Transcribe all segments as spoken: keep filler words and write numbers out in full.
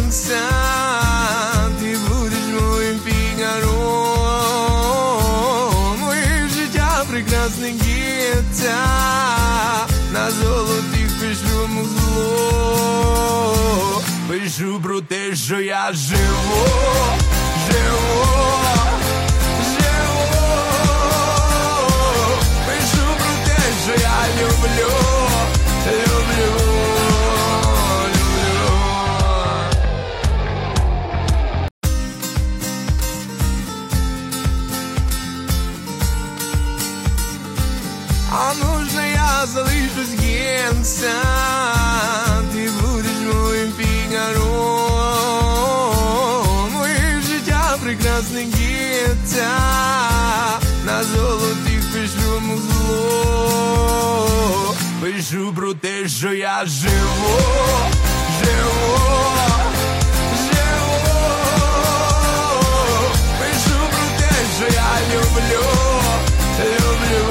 з'ємся, ти будеш моїм фігаром. Моє життя прекрасне гіття, на золотих пишу музло. Пишу про те, що я живу, живу, живу. Пишу про те, що я люблю, люблю, люблю. А нужно я залишусь генця, ти будеш моїм фігаром. Моє життя прекрасне гіття, на золотих пишу музло. Пишу про те, що я живу, живу, живу. Пишу про те, що я люблю, люблю.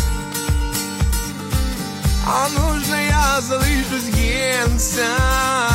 А нужно я залишусь генця,